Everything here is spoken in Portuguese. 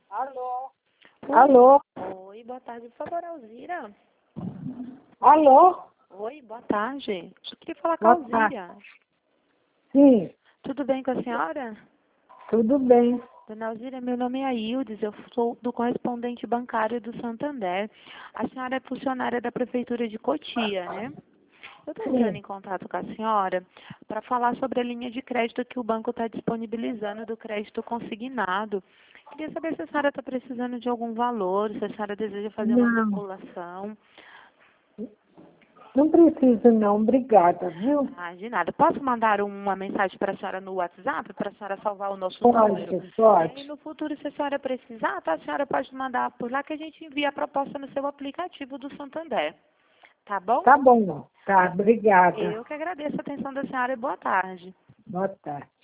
Alô? Oi. Alô? Oi, boa tarde, por favor, Alzira. Alô? Oi, boa tarde. Eu queria falar com a Boa tarde. Alzira. Sim, Tudo bem com a senhora? tudo bem. Dona Alzira, meu nome é Aildes, eu sou do correspondente bancário do Santander. A senhora é funcionária da Prefeitura de Cotia, né? Eu estou entrando Sim. em contato com a senhora para falar sobre a linha de crédito que o banco está disponibilizando do crédito consignado. Queria saber se a senhora está precisando de algum valor, se a senhora deseja fazer uma Não, simulação. não preciso não, obrigada, viu? Ah, de nada. Posso mandar uma mensagem para a senhora no WhatsApp, para a senhora salvar o nosso número? Pode, E aí, pode. no futuro, se a senhora precisar, tá? A senhora pode mandar por lá que a gente envia a proposta no seu aplicativo do Santander. Tá bom? Tá bom, tá, obrigada. Eu que agradeço a atenção da senhora e boa tarde. Boa tarde.